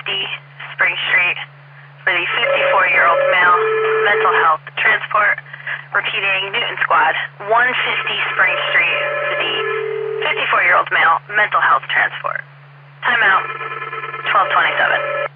Spring Street for the 54-year-old male, mental health transport. Repeating, Newton Squad, 150 Spring Street for the 54-year-old male, mental health transport. Timeout, 12:27.